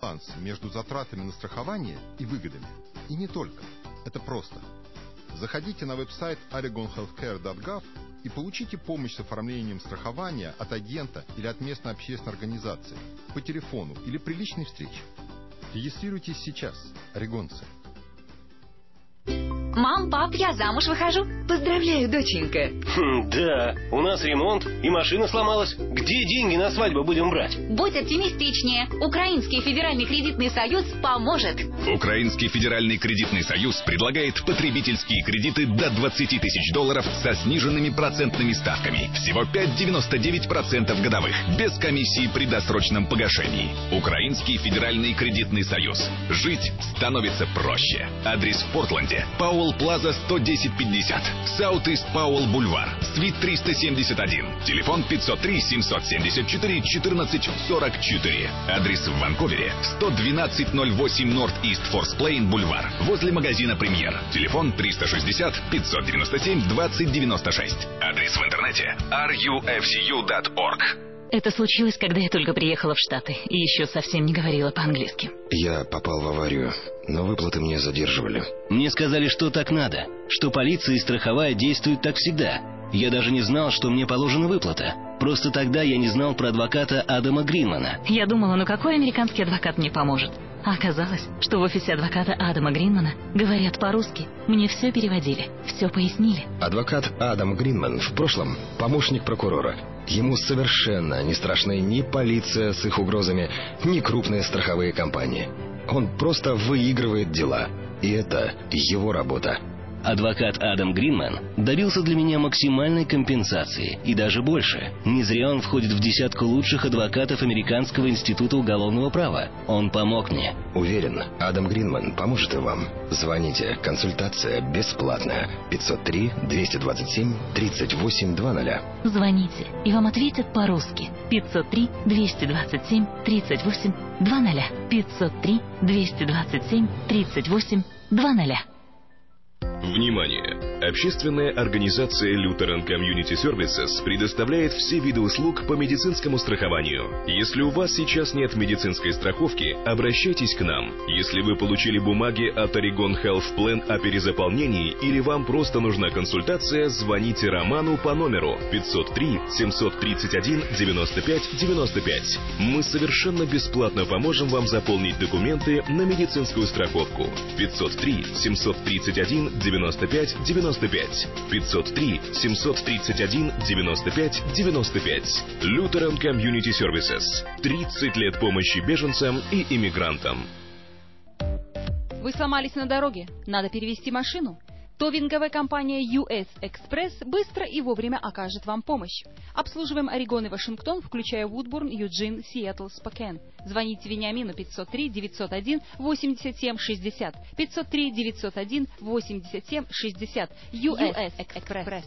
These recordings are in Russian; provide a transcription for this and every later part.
баланс между затратами на страхование и выгодами. И не только. Это просто. Заходите на веб-сайт oregonhealthcare.gov и получите помощь с оформлением страхования от агента или от местной общественной организации, по телефону или при личной встрече. Регистрируйтесь сейчас, орегонцы. Мам, пап, я замуж выхожу. Поздравляю, доченька. Да, у нас ремонт, и машина сломалась. Где деньги на свадьбу будем брать? Будь оптимистичнее. Украинский федеральный кредитный союз поможет. Украинский федеральный кредитный союз предлагает потребительские кредиты до $20 тысяч со сниженными процентными ставками. Всего 5,99% годовых. Без комиссии при досрочном погашении. Украинский федеральный кредитный союз. Жить становится проще. Адрес в Портленде. Пауэлл Плаза 11050. Саут-Ист Пауэлл Бульвар. Свит 371. Телефон 503-774-1444. Адрес в Ванкувере. 11208 Норт-Ист Форс Плейн Бульвар. Возле магазина Премьер. Телефон 360-597-2096. Адрес в интернете rufcu.org. Это случилось, когда я только приехала в Штаты и еще совсем не говорила по-английски. Я попал в аварию, но выплаты мне задерживали. Мне сказали, что так надо, что полиция и страховая действуют так всегда. Я даже не знал, что мне положена выплата. Просто тогда я не знал про адвоката Адама Гринмана. Я думала, ну какой американский адвокат мне поможет? А оказалось, что в офисе адвоката Адама Гринмана говорят по-русски. Мне все переводили, все пояснили. Адвокат Адам Гринман в прошлом помощник прокурора. Ему совершенно не страшны ни полиция с их угрозами, ни крупные страховые компании. Он просто выигрывает дела. И это его работа. Адвокат Адам Гринман добился для меня максимальной компенсации и даже больше. Не зря он входит в десятку лучших адвокатов Американского института уголовного права. Он помог мне. Уверен, Адам Гринман поможет и вам. Звоните. Консультация бесплатная. 503-227-3820. Звоните, и вам ответят по-русски. 503-227-3820. 503-227-3820. Внимание! Общественная организация Lutheran Community Services предоставляет все виды услуг по медицинскому страхованию. Если у вас сейчас нет медицинской страховки, обращайтесь к нам. Если вы получили бумаги от Oregon Health Plan о перезаполнении или вам просто нужна консультация, звоните Роману по номеру 503-731-95-95. Мы совершенно бесплатно поможем вам заполнить документы на медицинскую страховку. 503-731-95-95. 503-731-95-95. Lutheran Community Services. 30 лет помощи беженцам и иммигрантам. Вы сломались на дороге? Надо перевести машину? Товинговая компания US Express быстро и вовремя окажет вам помощь. Обслуживаем Орегон и Вашингтон, включая Вудбурн, Юджин, Сиэтл, Спокен. Звоните Вениамину 503-901-87-60. 503-901-87-60. US Express.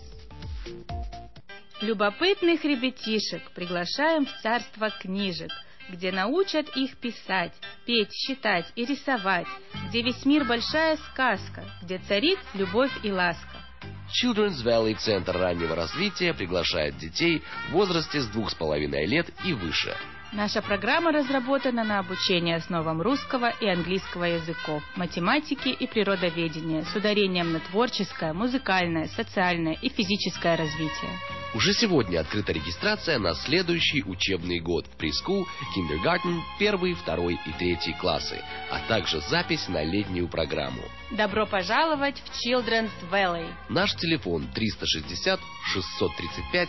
Любопытных ребятишек приглашаем в царство книжек, где научат их писать, петь, считать и рисовать, где весь мир большая сказка, где царит любовь и ласка. Children's Valley Центр раннего развития приглашает детей в возрасте с 2,5 лет и выше. Наша программа разработана на обучение основам русского и английского языков, математики и природоведения с ударением на творческое, музыкальное, социальное и физическое развитие. Уже сегодня открыта регистрация на следующий учебный год в прескул, киндергартен, 1, 2 и 3 классы, а также запись на летнюю программу. Добро пожаловать в Children's Valley. Наш телефон 360 635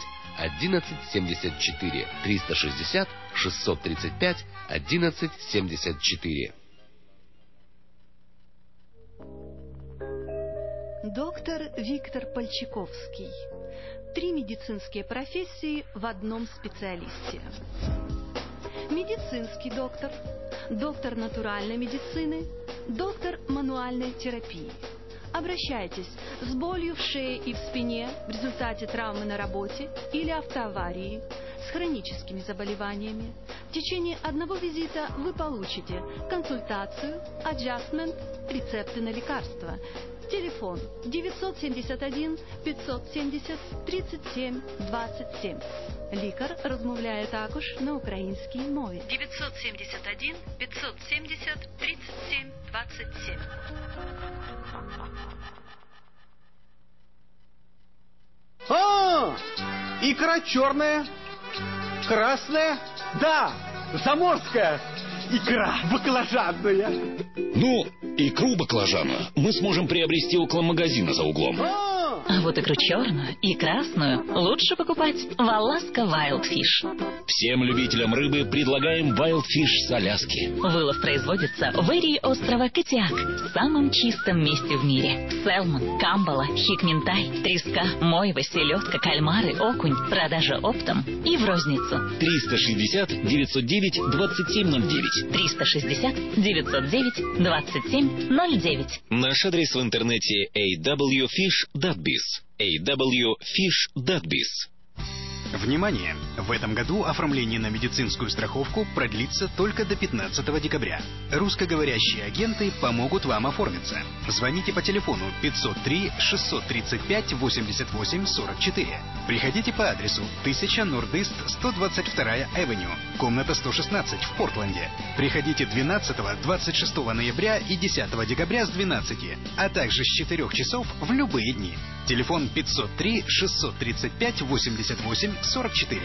1174 360 635 1174. Доктор Виктор Пальчиковский. 3 медицинские профессии в одном специалисте. Медицинский доктор, доктор натуральной медицины, доктор мануальной терапии. Обращайтесь с болью в шее и в спине в результате травмы на работе или автоаварии, с хроническими заболеваниями. В течение одного визита вы получите консультацию, аджастмент, рецепты на лекарства. Телефон 971 570 37 27. Лікар розмовляє також на українській мові. 971 570 37 27. Икра черная, красная, да, заморская. Икра баклажанная. Ну, икру баклажана мы сможем приобрести около магазина за углом. А вот икру черную и красную лучше покупать в Alaska Wild Fish. Всем любителям рыбы предлагаем Wild Fish с Аляски. Вылов производится в эрии острова Катиак, самом чистом месте в мире. Селмон, камбала, хикментай, треска, мойва, селедка, кальмары, окунь. Продажа оптом и в розницу. 360 909 2709. 360 909 2709. Наш адрес в интернете awfish.biz. awfish.biz. Внимание! В этом году оформление на медицинскую страховку продлится только до 15 декабря. Русскоговорящие агенты помогут вам оформиться. Звоните по телефону 503-635-88-44. Приходите по адресу 1000 Норд-Ист 122 Авеню, комната 116 в Портленде. Приходите 12, 26 ноября и 10 декабря с 12, а также с 4 часов в любые дни. Телефон 503-635-88-44.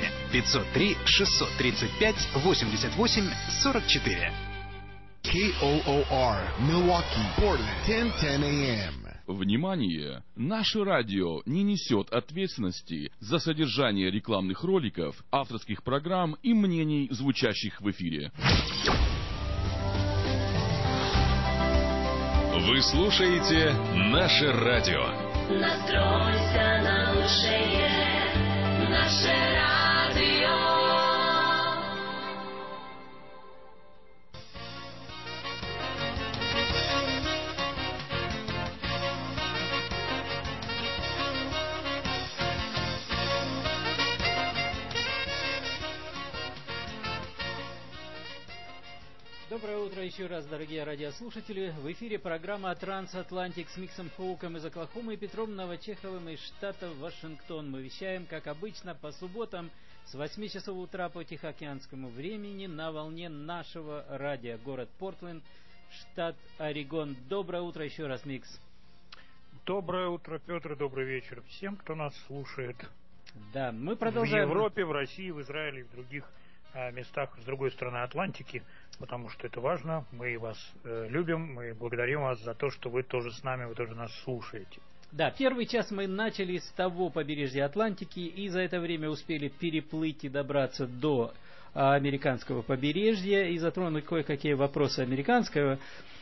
503-635-88-44. KOOR, Milwaukee, Portland, 10:10 a.m. Внимание! Наше радио не несет ответственности за содержание рекламных роликов, авторских программ и мнений, звучащих в эфире. Вы слушаете наше радио. Настройся на лучшее, наше радио. Доброе утро еще раз, дорогие радиослушатели. В эфире программа «Трансатлантик» с Миксом Хоуком из Оклахомы и Петром Новочеховым из штата Вашингтон. Мы вещаем, как обычно, по субботам с 8 часов утра по тихоокеанскому времени на волне нашего радио. Город Портленд, штат Орегон. Доброе утро еще раз, Микс. Доброе утро, Петр, добрый вечер всем, кто нас слушает. Да, мы продолжаем. В Европе, в России, в Израиле и в других местах с другой стороны Атлантики, потому что это важно. Мы вас любим, мы благодарим вас за то, что вы тоже с нами, вы тоже нас слушаете. Да, первый час мы начали с того побережья Атлантики и за это время успели переплыть и добраться до американского побережья и затронуть кое-какие вопросы американского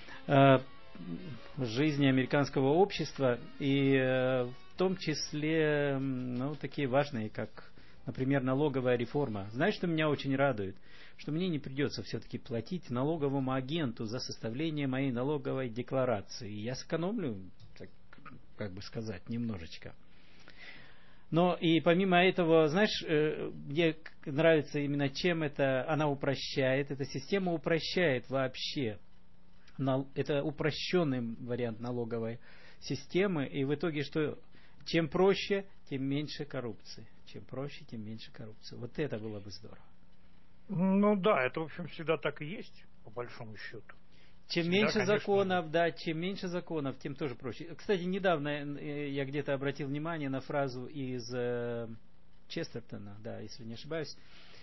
жизни американского общества и в том числе такие важные, как, например, налоговая реформа. Знаешь, что меня очень радует? Что мне не придется все-таки платить налоговому агенту за составление моей налоговой декларации. Я сэкономлю, как бы сказать, немножечко. Но и помимо этого, знаешь, мне нравится именно чем это она упрощает. Эта система упрощает вообще. Это упрощенный вариант налоговой системы. И в итоге, что чем проще, тем меньше коррупции. Чем проще, тем меньше коррупции. Вот это было бы здорово. Ну да, это, в общем, всегда так и есть, по большому счету. Чем всегда, меньше конечно, законов, да, чем меньше законов, тем тоже проще. Кстати, недавно я где-то обратил внимание на фразу из Честертона, да, если не ошибаюсь.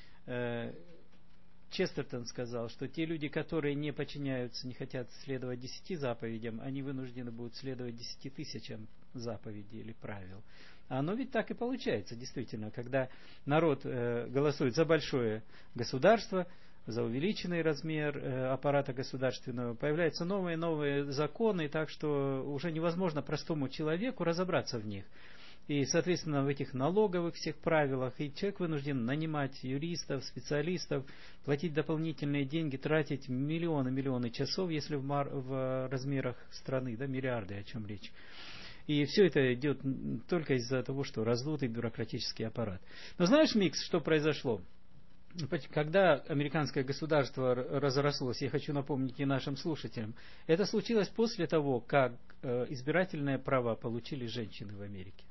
Честертон сказал, что те люди, которые не подчиняются, не хотят следовать 10 заповедям, они вынуждены будут следовать 10 тысячам заповедей или правил. А оно ведь так и получается, действительно, когда народ голосует за большое государство, за увеличенный размер аппарата государственного, появляются новые и новые законы, так что уже невозможно простому человеку разобраться в них. И, соответственно, в этих налоговых всех правилах и человек вынужден нанимать юристов, специалистов, платить дополнительные деньги, тратить миллионы часов, если в размерах страны, да, миллиарды, о чем речь. И все это идет только из-за того, что раздутый бюрократический аппарат. Но знаешь, Микс, что произошло? когда американское государство разрослось, я хочу напомнить и нашим слушателям, это случилось после того, как избирательное право получили женщины в Америке.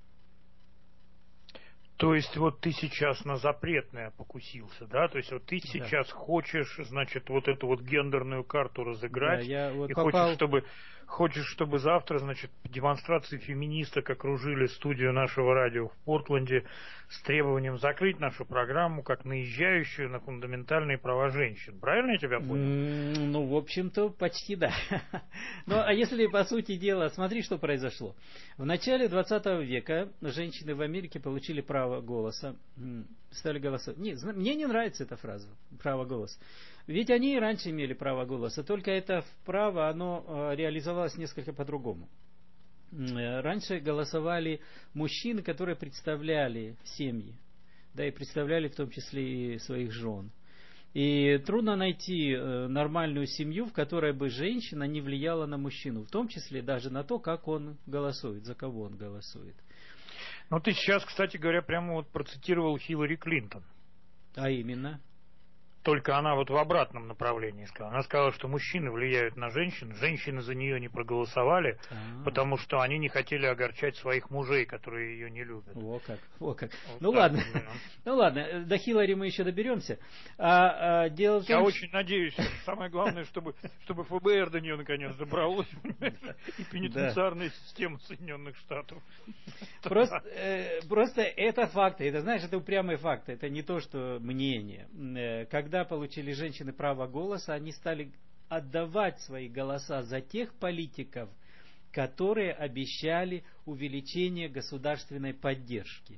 То есть вот ты сейчас на запретное покусился, да? То есть вот ты сейчас хочешь, значит, вот эту вот гендерную карту разыграть, и хочешь, чтобы завтра, значит, демонстрации феминисток окружили студию нашего радио в Портленде с требованием закрыть нашу программу как наезжающую на фундаментальные права женщин. Правильно я тебя понял? Ну, в общем-то, почти да. Ну, а если по сути дела, смотри, что произошло. В начале 20 века женщины в Америке получили право голоса, стали голосовать. Мне не нравится эта фраза, право голоса. Ведь они и раньше имели право голоса, только это право, оно реализовалось несколько по-другому. Раньше голосовали мужчины, которые представляли семьи, да, и представляли в том числе и своих жен. И трудно найти нормальную семью, в которой бы женщина не влияла на мужчину, в том числе даже на то, как он голосует, за кого он голосует. Ну, ты сейчас, кстати говоря, прямо вот процитировал Хиллари Клинтон. А именно? Только она вот в обратном направлении сказала. Она сказала, что мужчины влияют на женщин, женщины за нее не проголосовали, потому что они не хотели огорчать своих мужей, которые ее не любят. Во как. Вот ну так, ладно, да. Ну ладно, до Хиллари мы еще доберемся. Дело в том, я очень надеюсь, самое главное, чтобы ФБР до нее наконец добралось, и пенитенциарная система Соединенных Штатов. Просто это факты, это, знаешь, это упрямые факты, это не то, что мнение. Когда получили женщины право голоса, они стали отдавать свои голоса за тех политиков, которые обещали увеличение государственной поддержки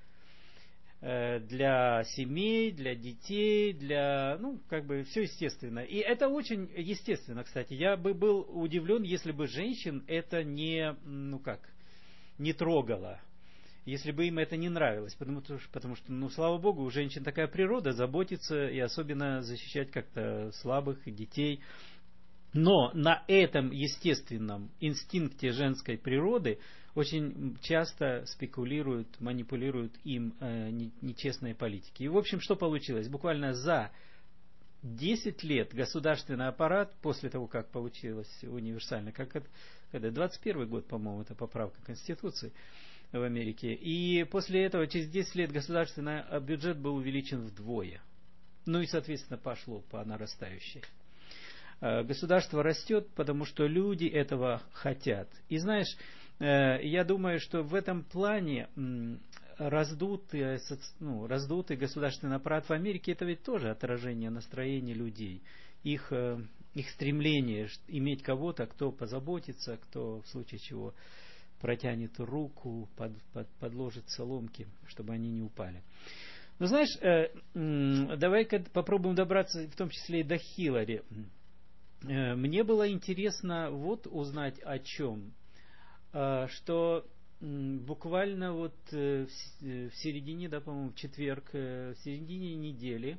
для семей, для детей, для, все естественно. И это очень естественно, кстати. Я бы был удивлен, если бы женщин это не трогало. Если бы им это не нравилось, потому что, слава богу, у женщин такая природа заботиться и особенно защищать как-то слабых детей. Но на этом естественном инстинкте женской природы очень часто спекулируют, манипулируют им нечестные политики. И в общем, что получилось? Буквально за 10 лет государственный аппарат, после того, как получилось универсально, когда 21 год, по-моему, это поправка Конституции, в Америке. И после этого, через 10 лет, государственный бюджет был увеличен вдвое. Ну и, соответственно, пошло по нарастающей. Государство растет, потому что люди этого хотят. И знаешь, я думаю, что в этом плане раздутый государственный аппарат в Америке, это ведь тоже отражение настроения людей. Их стремление иметь кого-то, кто позаботится, кто в случае чего протянет руку, подложит соломки, чтобы они не упали. Но знаешь, давай-ка попробуем добраться в том числе и до Хиллари. Мне было интересно узнать о чем. Что буквально в середине, по-моему, в четверг, в середине недели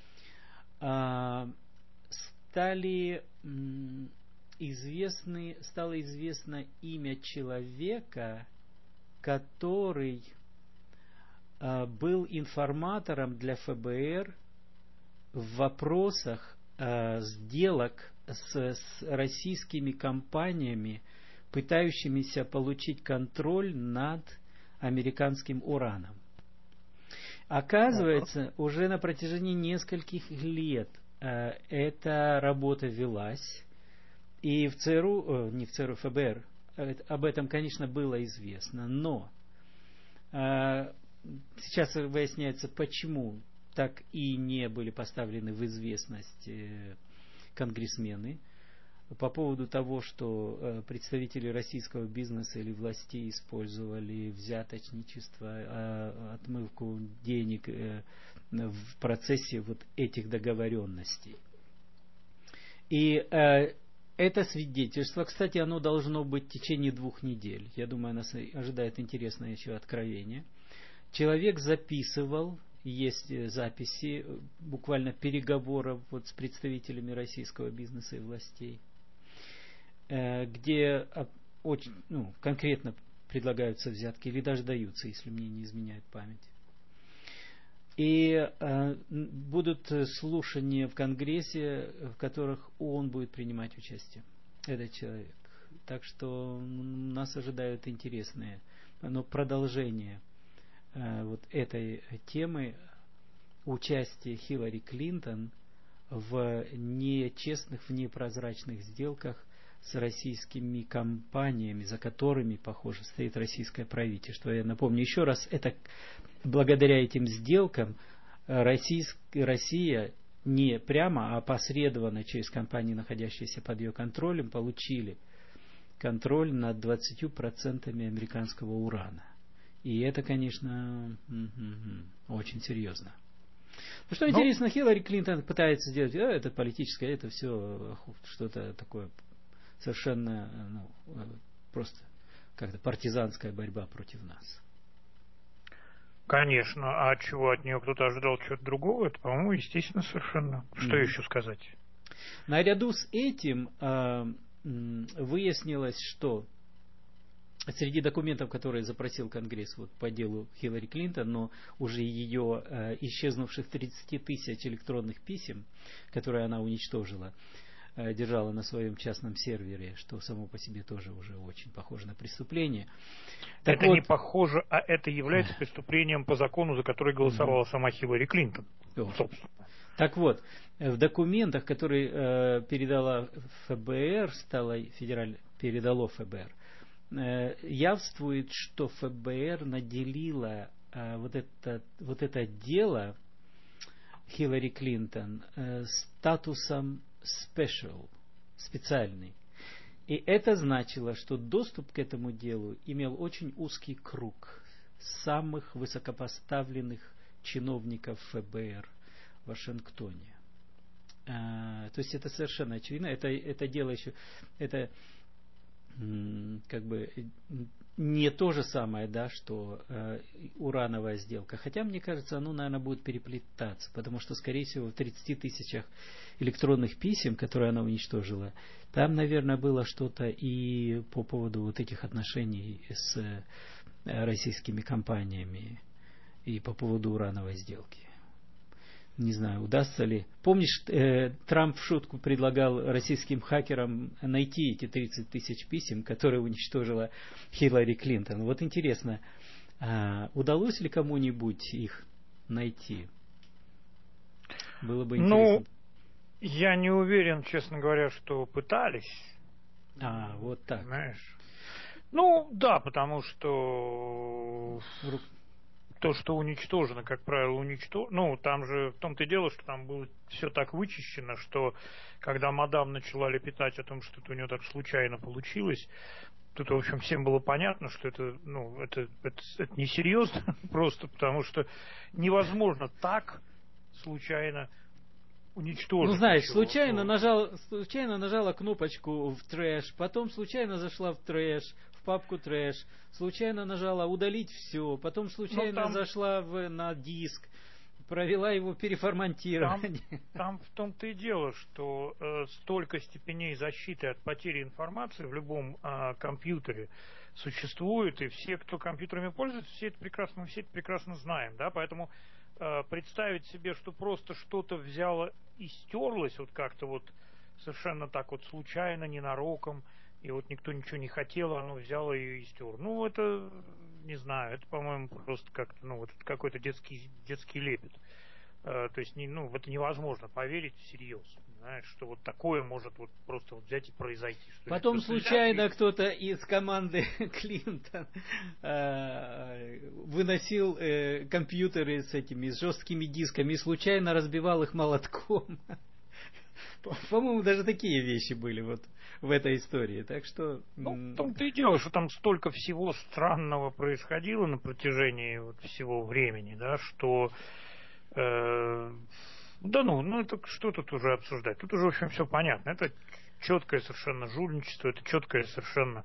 стало известно имя человека, который был информатором для ФБР в вопросах сделок с российскими компаниями, пытающимися получить контроль над американским ураном. Оказывается, уже на протяжении нескольких лет эта работа велась. И в ЦРУ, не в ЦРУ, ФБР, об этом, конечно, было известно. Но сейчас выясняется, почему так и не были поставлены в известность конгрессмены по поводу того, что представители российского бизнеса или властей использовали взяточничество, отмывку денег в процессе этих договоренностей. И это свидетельство, кстати, оно должно быть в течение 2 недель. Я думаю, нас ожидает интересное еще откровение. Человек записывал, есть записи буквально переговоров с представителями российского бизнеса и властей, где очень конкретно предлагаются взятки или даже даются, если мне не изменяет память. И будут слушания в Конгрессе, в которых он будет принимать участие, этот человек. Так что нас ожидают интересные, продолжение вот этой темы участия Хиллари Клинтон в нечестных, в непрозрачных сделках с российскими компаниями, за которыми, похоже, стоит российское правительство. Я напомню еще раз, это благодаря этим сделкам Россия не прямо, а опосредованно через компании, находящиеся под ее контролем, получили контроль над 20% американского урана. И это, конечно, очень серьезно. Ну что интересно, Хиллари Клинтон пытается сделать, это политическое, это все что-то такое совершенно, просто как-то партизанская борьба против нас. Конечно, а чего от нее кто-то ожидал, чего-то другого, это, по-моему, естественно совершенно. Что еще сказать? Наряду с этим выяснилось, что среди документов, которые запросил Конгресс вот по делу Хиллари Клинтон, но уже ее исчезнувших 30 тысяч электронных писем, которые она уничтожила, держала на своем частном сервере, что само по себе тоже уже очень похоже на преступление. Так это вот, не похоже, а это является преступлением по закону, за который голосовала сама Хиллари Клинтон. Собственно. Так вот, в документах, которые передала ФБР, передало ФБР, явствует, что ФБР наделила вот это дело Хиллари Клинтон статусом special, специальный. И это значило, что доступ к этому делу имел очень узкий круг самых высокопоставленных чиновников ФБР в Вашингтоне. То есть это совершенно очевидно. Это дело еще... Это как бы не то же самое, да, что урановая сделка. Хотя, мне кажется, оно, наверное, будет переплетаться, потому что, скорее всего, в 30 тысячах электронных писем, которые она уничтожила, там, наверное, было что-то и по поводу вот этих отношений с российскими компаниями и по поводу урановой сделки. Не знаю, удастся ли. Помнишь, Трамп в шутку предлагал российским хакерам найти эти 30 тысяч писем, которые уничтожила Хиллари Клинтон. Вот интересно, удалось ли кому-нибудь их найти? Было бы интересно. Я не уверен, честно говоря, что пытались. Вот так. Знаешь. Да, потому что... То, что уничтожено, как правило, уничтожено. Там же в том-то и дело, что там было все так вычищено, что когда мадам начала лепетать о том, что это у нее так случайно получилось, тут, в общем, всем было понятно, что это несерьезно просто, потому что невозможно так случайно уничтожить. Знаешь, случайно нажала кнопочку в трэш, потом случайно зашла в трэш, в папку трэш, случайно нажала удалить все, потом случайно зашла на диск, провела его переформатирование. Там в том-то и дело, что столько степеней защиты от потери информации в любом компьютере существует, и все, кто компьютерами пользуется, все это прекрасно знаем, да, поэтому представить себе, что просто что-то взяло и стерлось вот как-то вот совершенно так вот случайно, ненароком, и вот никто ничего не хотел, оно взяло ее и стерло. Это, не знаю, это, по-моему, просто как-то, это какой-то детский лепет. То есть, в это невозможно поверить всерьез, понимаешь, что вот такое может вот просто вот взять и произойти. Потом случайно кто-то из команды Клинтон выносил компьютеры с жесткими дисками и случайно разбивал их молотком. По-моему, даже такие вещи были вот в этой истории. Так что... в том-то и дело, что там столько всего странного происходило на протяжении вот всего времени, да, что... это что тут уже обсуждать? Тут уже, в общем, все понятно. Это четкое совершенно жульничество, это четкое совершенно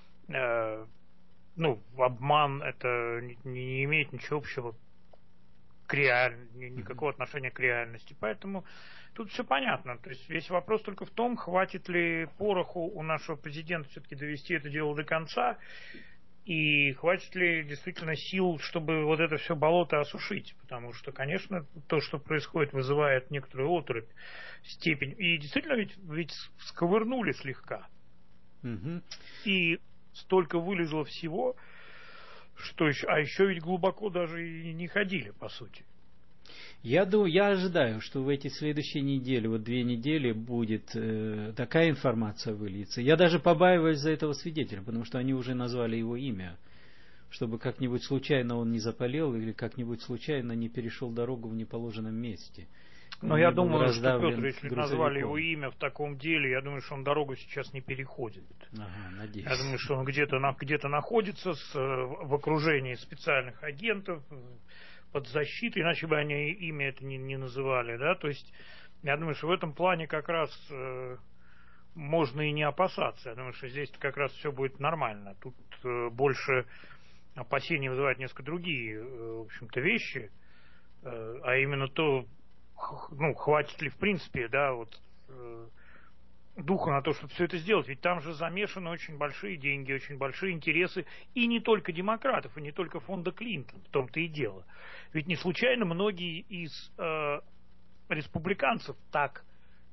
обман, это не имеет ничего общего к никакого отношения к реальности. Поэтому тут все понятно. То есть весь вопрос только в том, хватит ли пороху у нашего президента все-таки довести это дело до конца, И хватит ли действительно сил, чтобы вот это все болото осушить? Потому что, конечно, то, что происходит, вызывает некоторую оторопь, степень. И действительно ведь сковырнули слегка. И столько вылезло всего, что еще, а еще ведь глубоко даже и не ходили, по сути. Я ожидаю, что в эти следующие недели, вот 2 недели, будет такая информация выльется. Я даже побаиваюсь за этого свидетеля, потому что они уже назвали его имя, чтобы как-нибудь случайно он не запалил или как-нибудь случайно не перешел дорогу в неположенном месте. Но я думаю, что, Петр, если назвали его имя в таком деле, я думаю, что он дорогу сейчас не переходит. Надеюсь. Я думаю, что он где-то находится в окружении специальных агентов, под защитой, иначе бы они имя это не называли, да, то есть я думаю, что в этом плане как раз можно и не опасаться, я думаю, что здесь как раз все будет нормально, тут больше опасений вызывают несколько другие, в общем-то, вещи, а именно то, ну, хватит ли в принципе, да, вот духа на то, чтобы все это сделать. Ведь там же замешаны очень большие деньги, очень большие интересы, и не только демократов, и не только фонда Клинтон, в том-то и дело. Ведь не случайно многие из республиканцев так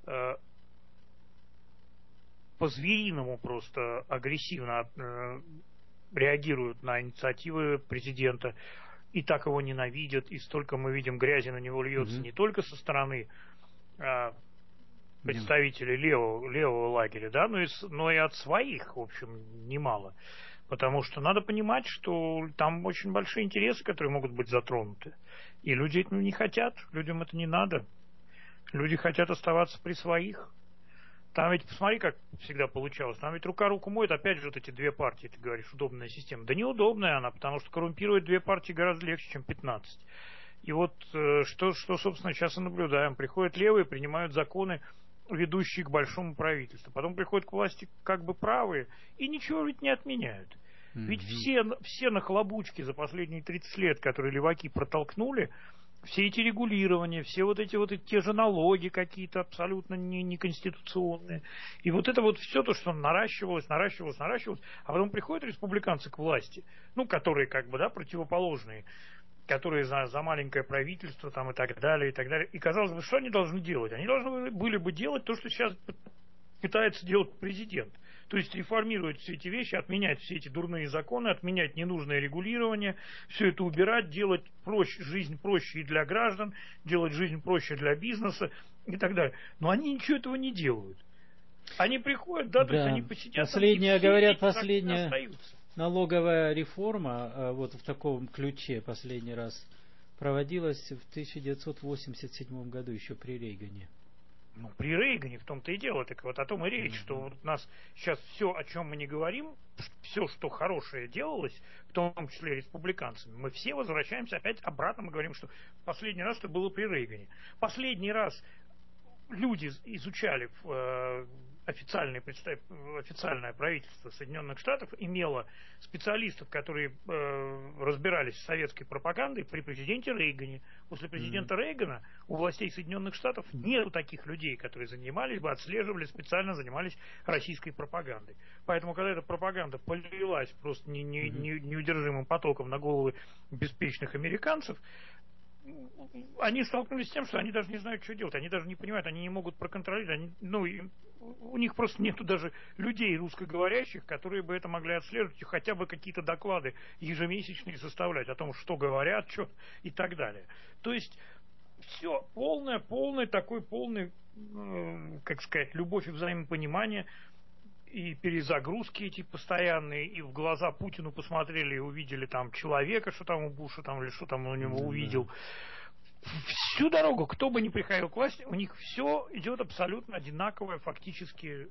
по-звериному просто агрессивно реагируют на инициативы президента, и так его ненавидят, и столько мы видим грязи на него льется не только со стороны представителей левого лагеря, да, но и от своих, в общем, немало. Потому что надо понимать, что там очень большие интересы, которые могут быть затронуты. И люди этим не хотят, людям это не надо. Люди хотят оставаться при своих. Там ведь, посмотри, как всегда получалось. Там ведь рука руку моет, опять же, вот эти 2 партии, ты говоришь, удобная система. Да неудобная она, потому что коррумпировать 2 партии гораздо легче, чем 15. И вот что собственно, сейчас и наблюдаем. Приходят левые, принимают законы, ведущие к большому правительству. Потом приходят к власти как бы правые и ничего ведь не отменяют. Ведь все нахлобучки за последние 30 лет, которые леваки протолкнули, все эти регулирования, все вот эти те же налоги какие-то абсолютно неконституционные. И вот это вот все то, что наращивалось, а потом приходят республиканцы к власти, ну, которые как бы, да, противоположные, которые за маленькое правительство там, и так далее, и так далее. И казалось бы, что они должны делать? Они должны были бы делать то, что сейчас пытается делать президент. То есть реформировать все эти вещи, отменять все эти дурные законы, отменять ненужное регулирование, все это убирать, делать жизнь проще и для граждан, делать жизнь проще для бизнеса и так далее. Но они ничего этого не делают. Они приходят, да, то есть они посидят. Последняя налоговая реформа вот в таком ключе последний раз проводилась в 1987 году, еще при Рейгане. Ну, при Рейгане в том-то и дело, так вот о том и речь, что вот у нас сейчас все, о чем мы не говорим, все, что хорошее делалось, в том числе республиканцами, мы все возвращаемся опять обратно, мы говорим, что последний раз это было при Рейгане. Последний раз люди изучали официальное правительство Соединенных Штатов имело специалистов, которые разбирались в советской пропагандой при президенте Рейгане. После президента Рейгана у властей Соединенных Штатов нету таких людей, которые занимались бы, отслеживали, специально занимались российской пропагандой. Поэтому, когда эта пропаганда полилась просто неудержимым потоком на головы беспечных американцев, они столкнулись с тем, что они даже не знают, что делать, они даже не понимают, они не могут проконтролировать, у них просто нету даже людей русскоговорящих, которые бы это могли отслеживать и хотя бы какие-то доклады ежемесячные составлять о том, что говорят, что и так далее. То есть все полное, как сказать, любовь и взаимопонимание и перезагрузки эти постоянные, и в глаза Путину посмотрели и увидели там человека, что там у Буша, там, или что там он у него увидел. Всю дорогу, кто бы ни приходил к власти, у них все идет абсолютно одинаковая, фактически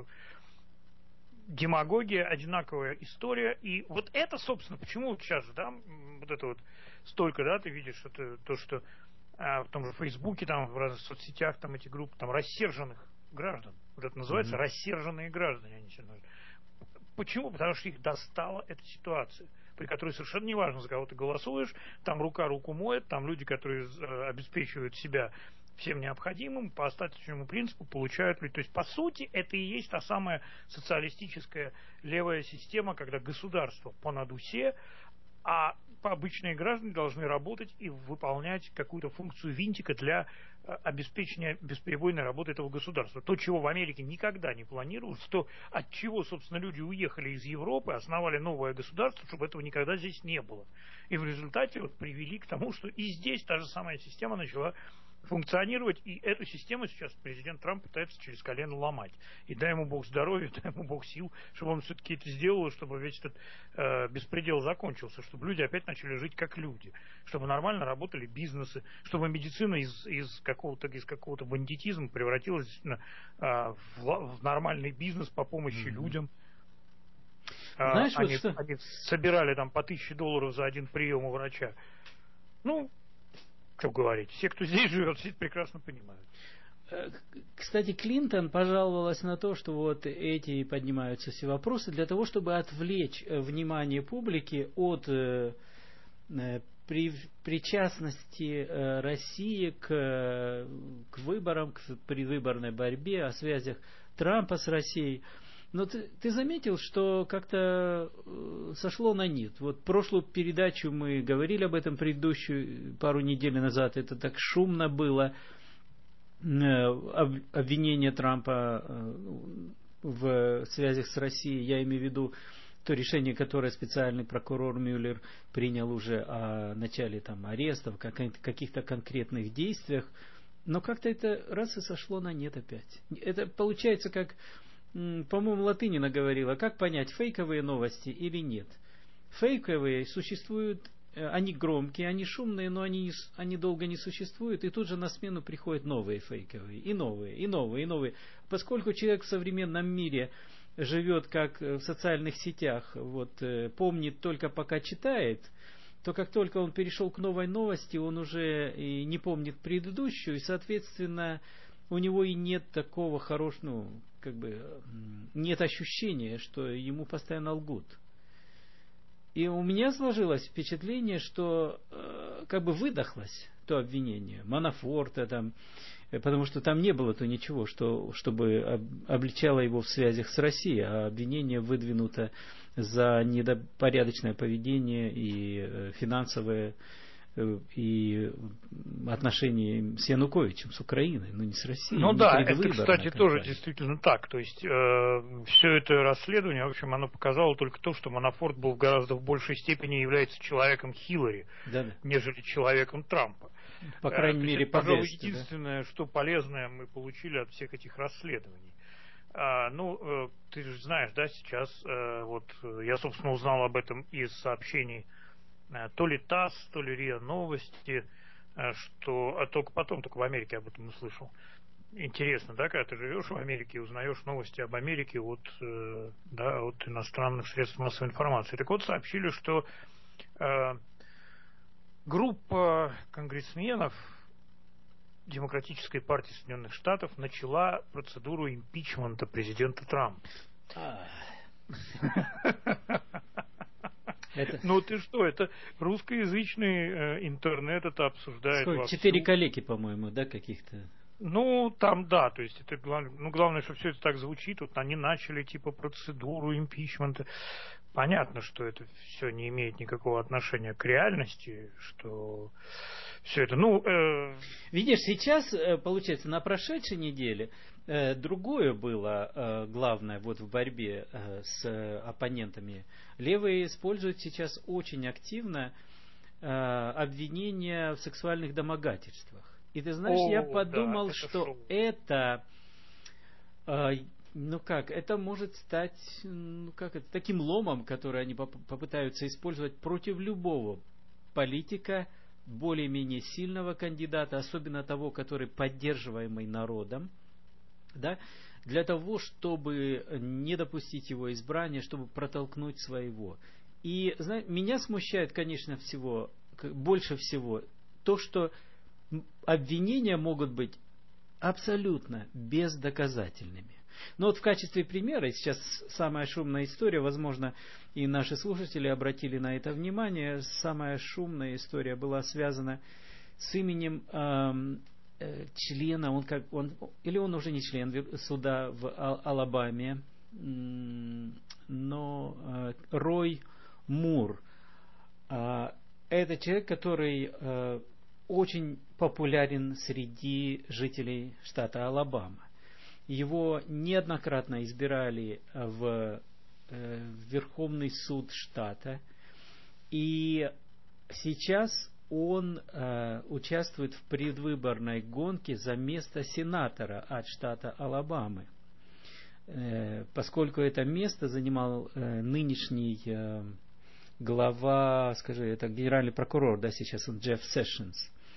демагогия, одинаковая история. И вот это, собственно, почему сейчас же, да, вот это вот столько, да, ты видишь, то, что в том же Фейсбуке, там, в разных соцсетях, там эти группы, там, рассерженных граждан. Вот это называется рассерженные граждане. Они все называют. Почему? Потому что их достала эта ситуация, при которой совершенно не важно, за кого ты голосуешь, там рука руку моет, там люди, которые обеспечивают себя всем необходимым, по остаточному принципу получают люди. То есть, по сути, это и есть та самая социалистическая левая система, когда государство по надусе, а обычные граждане должны работать и выполнять какую-то функцию винтика для обеспечения бесперебойной работы этого государства. То, чего в Америке никогда не планировалось, то, от чего, собственно, люди уехали из Европы, основали новое государство, чтобы этого никогда здесь не было. И в результате вот привели к тому, что и здесь та же самая система начала функционировать, и эту систему сейчас президент Трамп пытается через колено ломать. И дай ему Бог здоровья, дай ему Бог сил, чтобы он все-таки это сделал, чтобы весь этот беспредел закончился, чтобы люди опять начали жить как люди, чтобы нормально работали бизнесы, чтобы медицина из какого-то бандитизма превратилась в нормальный бизнес по помощи людям. Знаешь, они собирали там по $1000 за один прием у врача. Ну, что говорить, все, кто здесь живет, все это прекрасно понимают. Кстати, Клинтон пожаловалась на то, что вот эти поднимаются все вопросы для того, чтобы отвлечь внимание публики от причастности России к выборам, к предвыборной борьбе, о связях Трампа с Россией. Но ты заметил, что как-то сошло на нет. Вот прошлую передачу мы говорили об этом, предыдущую пару недель назад, это так шумно было, обвинение Трампа в связях с Россией, я имею в виду то решение, которое специальный прокурор Мюллер принял уже о начале там арестов, каких-то конкретных действиях, но как-то это раз и сошло на нет опять. Это получается как... По-моему, Латынина говорила, как понять, фейковые новости или нет. Фейковые существуют, они громкие, они шумные, но они долго не существуют, и тут же на смену приходят новые фейковые, и новые, и новые, и новые. Поскольку человек в современном мире живет как в социальных сетях, вот, помнит только пока читает, то как только он перешел к новой новости, он уже и не помнит предыдущую, и, соответственно, у него и нет такого хорошего, нет ощущения, что ему постоянно лгут. И у меня сложилось впечатление, что выдохлось то обвинение Манафорта, потому что там не было ничего, чтобы обличало его в связях с Россией, а обвинение выдвинуто за недопорядочное поведение и финансовое и отношения с Януковичем, с Украиной, но не с Россией. Ну да, это, кстати, тоже действительно так. То есть все это расследование, в общем, оно показало только то, что Манафорт был гораздо в большей степени является человеком Хиллари, нежели человеком Трампа. По крайней мере, это, пожалуй, единственное, что полезное мы получили от всех этих расследований. Ты же знаешь, да, сейчас, вот я, собственно, узнал об этом из сообщений то ли ТАСС, то ли РИА Новости, что только в Америке об этом услышал. Интересно, да, когда ты живешь в Америке и узнаешь новости об Америке от иностранных средств массовой информации. Так вот, сообщили, что группа конгрессменов Демократической партии Соединенных Штатов начала процедуру импичмента президента Трампа. Ну ты что, это русскоязычный интернет это обсуждает. 4 коллеги, по-моему, да, каких-то? Ну, там, да, то есть это главное, что все это так звучит, вот они начали процедуру импичмента. Понятно, что это все не имеет никакого отношения к реальности, что все это, Видишь, сейчас, получается, на прошедшей неделе другое было главное вот в борьбе с оппонентами. Левые используют сейчас очень активно обвинения в сексуальных домогательствах. И ты знаешь, я подумал, что это это может стать таким ломом, который они попытаются использовать против любого политика, более-менее сильного кандидата, особенно того, который поддерживаемый народом, да, для того, чтобы не допустить его избрания, чтобы протолкнуть своего. И меня смущает, конечно, больше всего то, что обвинения могут быть абсолютно бездоказательными. Но вот в качестве примера, сейчас самая шумная история, возможно, и наши слушатели обратили на это внимание, самая шумная история была связана с именем члена, или он уже не член суда в Алабаме, но Рой Мур. Это человек, который очень популярен среди жителей штата Алабама. Его неоднократно избирали в Верховный суд штата, и сейчас он участвует в предвыборной гонке за место сенатора от штата Алабамы, поскольку это место занимал нынешний глава, это генеральный прокурор, да, сейчас он Джефф Сэшн.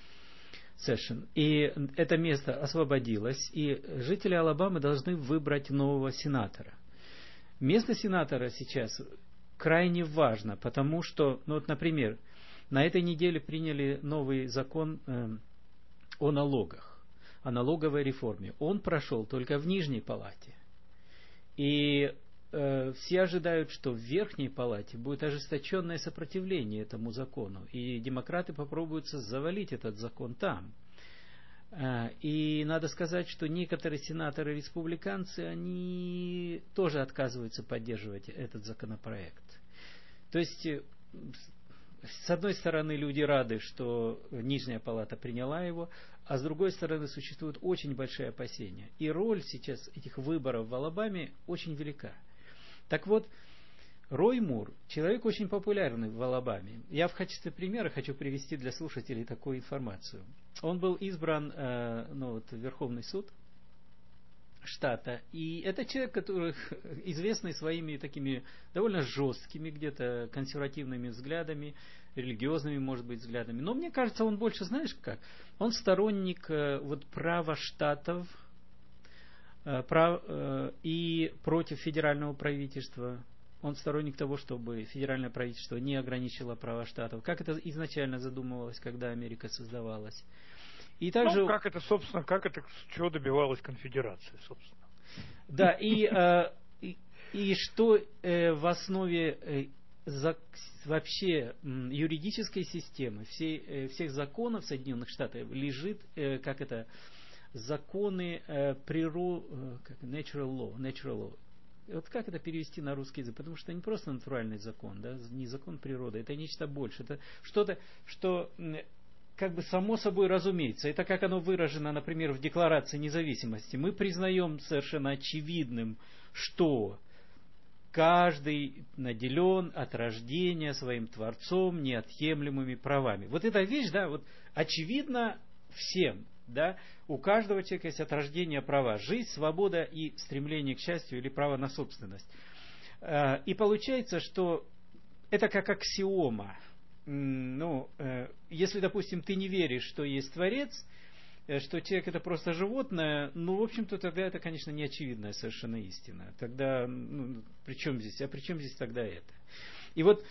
И это место освободилось, и жители Алабамы должны выбрать нового сенатора. Место сенатора сейчас крайне важно, потому что, например, на этой неделе приняли новый закон о налогах, о налоговой реформе. Он прошел только в Нижней палате. И все ожидают, что в Верхней палате будет ожесточенное сопротивление этому закону, и демократы попробуют завалить этот закон там. И надо сказать, что некоторые сенаторы-республиканцы, они тоже отказываются поддерживать этот законопроект. То есть, с одной стороны, люди рады, что Нижняя палата приняла его, а с другой стороны, существуют очень большие опасения. И роль сейчас этих выборов в Алабаме очень велика. Так вот, Рой Мур, человек очень популярный в Алабаме. Я в качестве примера хочу привести для слушателей такую информацию. Он был избран в Верховный суд штата, и это человек, который известный своими такими довольно жесткими, где-то консервативными взглядами, религиозными, может быть, взглядами. Но мне кажется, он больше, знаешь как, он сторонник права штатов и против федерального правительства. Он сторонник того, чтобы федеральное правительство не ограничило права штатов, как это изначально задумывалось, когда Америка создавалась. И также... чего добивалась конфедерация, собственно. Да, и что в основе вообще юридической системы, всех законов Соединенных Штатов лежит, законы природы, natural law. Вот как это перевести на русский язык? Потому что это не просто натуральный закон, да, не закон природы, это нечто больше. Это что-то, что как бы само собой разумеется. Это как оно выражено, например, в Декларации независимости. Мы признаем совершенно очевидным, что каждый наделен от рождения своим Творцом неотъемлемыми правами. Вот эта вещь, да, очевидно всем. Да? У каждого человека есть от рождения права. Жизнь, свобода и стремление к счастью или право на собственность. И получается, что это как аксиома. Если, допустим, ты не веришь, что есть Творец, что человек это просто животное, в общем-то, тогда это, конечно, не очевидная совершенно истина. Тогда, при чем здесь тогда это? И вот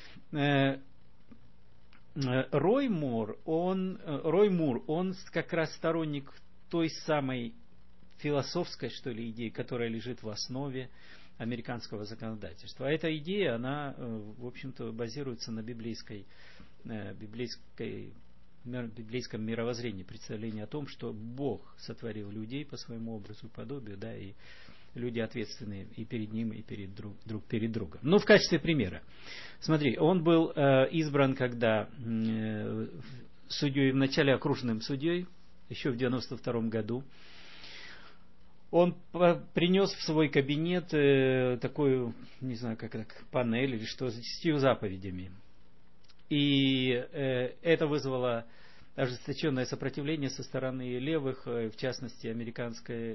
Рой Мур, он как раз сторонник той самой философской, что ли, идеи, которая лежит в основе американского законодательства. А эта идея, она, в общем-то, базируется на библейском мировоззрении, представлении о том, что Бог сотворил людей по своему образу и подобию, да, и люди ответственные и перед Ним, и друг перед другом. В качестве примера. Смотри, он был избран, когда судьей, вначале окружным судьей, еще в 1992 году. Он принес в свой кабинет такую, не знаю, как панель или что, с 10 заповедями. И это вызвало ожесточенное сопротивление со стороны левых, в частности, Американского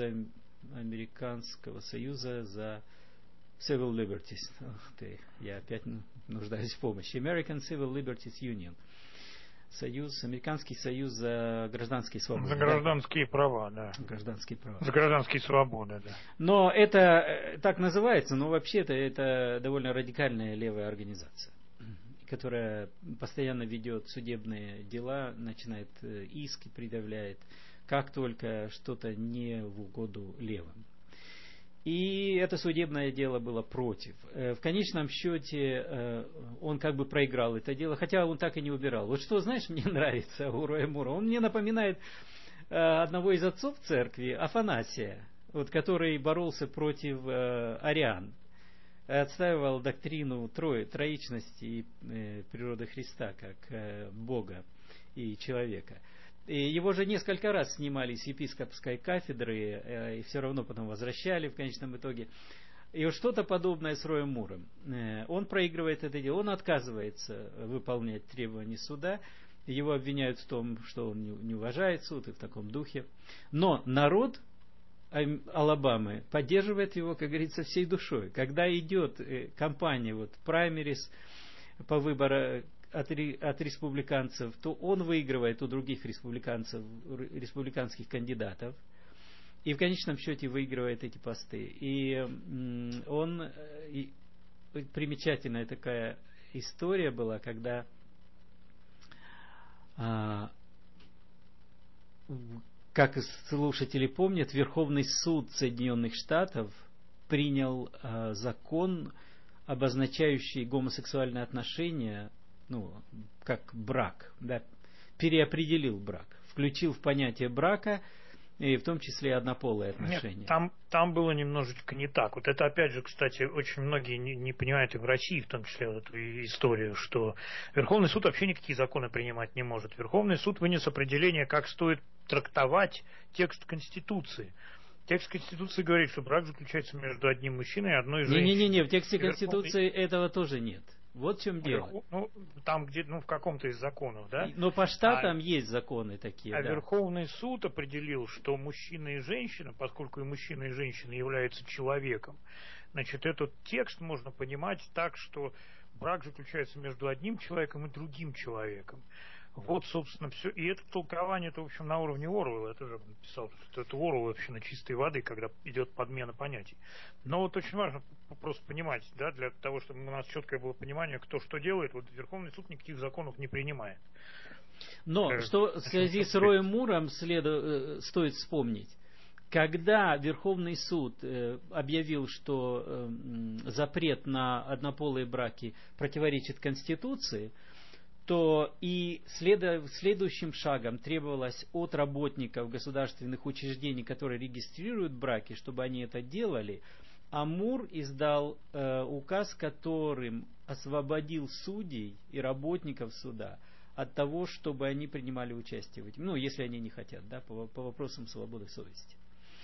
союза за Civil Liberties. Я опять нуждаюсь в помощи. American Civil Liberties Union. Американский союз за гражданские свободы. За гражданские права, да. Гражданские права. За гражданские свободы, да. Но это так называется, но вообще-то это довольно радикальная левая организация, которая постоянно ведет судебные дела, начинает иски, предъявляет, как только что-то не в угоду левым. И это судебное дело было против. В конечном счете он как бы проиграл это дело, хотя он так и не убирал. Вот что, знаешь, мне нравится у Роя Мура. Он мне напоминает одного из отцов церкви, Афанасия, вот, который боролся против ариан, отстаивал доктрину троичности и природы Христа как Бога и человека. И его же несколько раз снимали с епископской кафедры, и все равно потом возвращали в конечном итоге. И вот что-то подобное с Роем Муром. Он проигрывает это дело, он отказывается выполнять требования суда, его обвиняют в том, что он не уважает суд и в таком духе. Но народ Алабамы поддерживает его, как говорится, всей душой. Когда идет кампания, вот, праймерис по выбору от республиканцев, то он выигрывает у других республиканских кандидатов. И в конечном счете выигрывает эти посты. И примечательная такая история была, когда как слушатели помнят, Верховный суд Соединенных Штатов принял закон, обозначающий гомосексуальные отношения, как брак, да, переопределил брак, включил в понятие брака, и в том числе однополые отношения. Нет, там было немножечко не так. Вот это, опять же, кстати, очень многие не понимают и в России, в том числе, вот эту историю, что Верховный суд вообще никакие законы принимать не может. Верховный суд вынес определение, как стоит трактовать текст Конституции. Текст Конституции говорит, что брак заключается между одним мужчиной и одной женщиной. Не, в тексте Конституции этого тоже нет. Вот в чем дело. Там где, в каком-то из законов, да? Но по штатам есть законы такие. А да. Верховный суд определил, что мужчина и женщина, поскольку и мужчина, и женщина являются человеком, значит, этот текст можно понимать так, что брак заключается между одним человеком и другим человеком. Вот, собственно, все. И это толкование, это, в общем, на уровне Оруэлла. Я тоже писал, что это Оруэлл вообще на чистой воды, когда идет подмена понятий. Но вот очень важно просто понимать, да, для того, чтобы у нас четкое было понимание, кто что делает. Вот Верховный суд никаких законов не принимает. Но что в связи с Роем Муром стоит вспомнить. Когда Верховный суд объявил, что запрет на однополые браки противоречит Конституции, то и следующим шагом требовалось от работников государственных учреждений, которые регистрируют браки, чтобы они это делали. А Мур издал указ, которым освободил судей и работников суда от того, чтобы они принимали участие в этом. Если они не хотят, да, по вопросам свободы совести.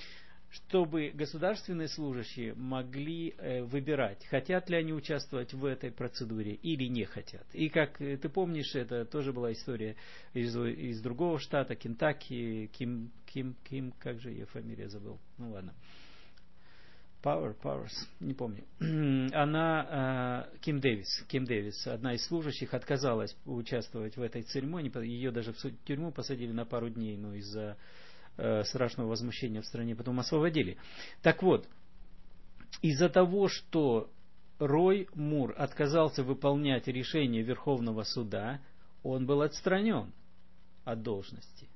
Чтобы государственные служащие могли выбирать, хотят ли они участвовать в этой процедуре или не хотят. И как ты помнишь, это тоже была история из другого штата, Кентаки, Ким, как же ее фамилия забыл, ладно. Powers, не помню. Ким Дэвис, одна из служащих, отказалась участвовать в этой церемонии, ее даже в тюрьму посадили на пару дней, из-за страшного возмущения в стране, потом освободили. Так вот, из-за того, что Рой Мур отказался выполнять решение Верховного суда, он был отстранен от должности.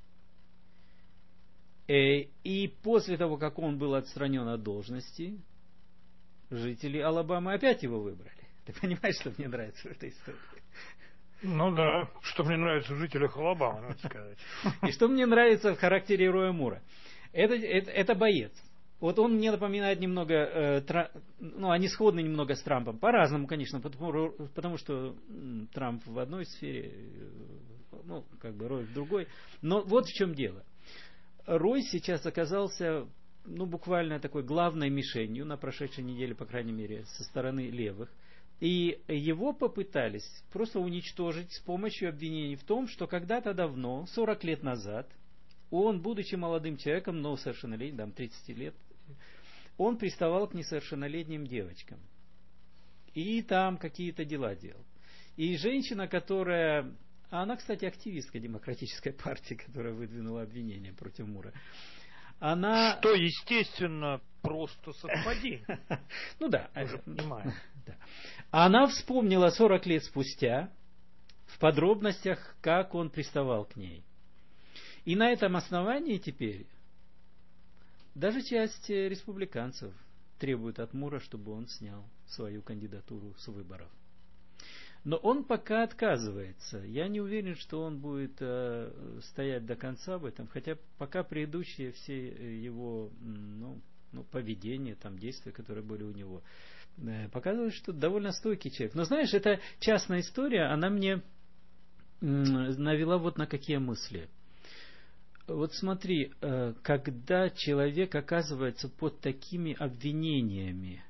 И после того, как он был отстранен от должности, жители Алабамы опять его выбрали. Ты понимаешь, что мне нравится в этой истории? Да, что мне нравится в жителях Алабамы, надо сказать. И что мне нравится в характере Роя Мура. Это боец. Вот он мне напоминает немного, они сходны немного с Трампом. По-разному, конечно, потому что Трамп в одной сфере, Рой в другой. Но вот в чем дело. Рой сейчас оказался, буквально такой главной мишенью на прошедшей неделе, по крайней мере, со стороны левых. И его попытались просто уничтожить с помощью обвинений в том, что когда-то давно, 40 лет назад, он, будучи молодым человеком, но совершеннолетним, 30 лет, он приставал к несовершеннолетним девочкам. И там какие-то дела делал. И женщина, которая... Она, кстати, активистка Демократической партии, которая выдвинула обвинение против Мура. Что, естественно, просто совпадение. Да. Уже понимаю. Она вспомнила 40 лет спустя в подробностях, как он приставал к ней. И на этом основании теперь даже часть республиканцев требует от Мура, чтобы он снял свою кандидатуру с выборов. Но он пока отказывается. Я не уверен, что он будет стоять до конца в этом, хотя пока предыдущие все его поведения, там, действия, которые были у него, показывают, что довольно стойкий человек. Но знаешь, эта частная история, она мне навела вот на какие мысли. Вот смотри, когда человек оказывается под такими обвинениями,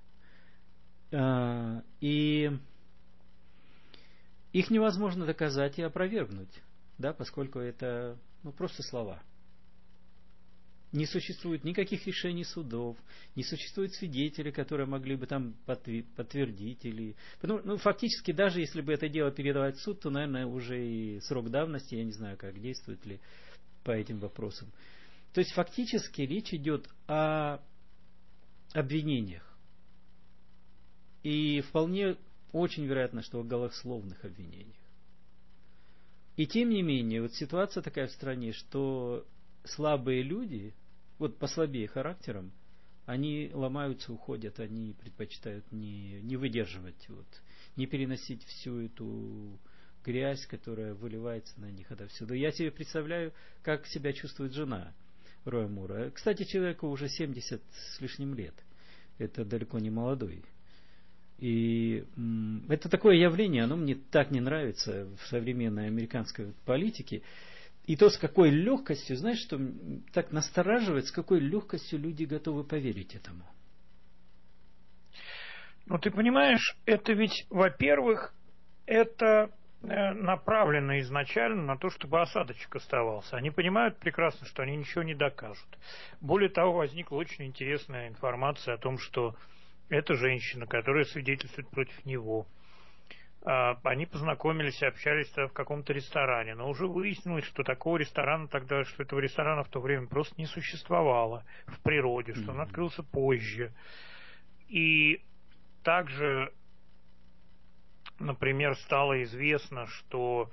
и их невозможно доказать и опровергнуть, да, поскольку это просто слова. Не существует никаких решений судов, не существует свидетелей, которые могли бы там подтвердить. Фактически, даже если бы это дело передавать в суд, то, наверное, уже и срок давности, я не знаю, как действует ли по этим вопросам. То есть, фактически, речь идет о обвинениях. И вполне очень вероятно, что о голословных обвинениях. И тем не менее, вот ситуация такая в стране, что слабые люди, вот послабее характером, они ломаются, уходят, они предпочитают не выдерживать, не переносить всю эту грязь, которая выливается на них отовсюду. Я себе представляю, как себя чувствует жена Роя Мура. Кстати, человеку уже 70 с лишним лет. Это далеко не молодой. И это такое явление, оно мне так не нравится в современной американской политике. И то, с какой легкостью, знаешь, что так настораживает, с какой легкостью люди готовы поверить этому. Ну, ты понимаешь, это ведь, во-первых, это направлено изначально на то, чтобы осадочек оставался. Они понимают прекрасно, что они ничего не докажут. Более того, возникла очень интересная информация о том, что эта женщина, которая свидетельствует против него, они познакомились и общались в каком-то ресторане, но уже выяснилось, что такого ресторана тогда, что этого ресторана в то время просто не существовало в природе, что он открылся позже. И также, например, стало известно, что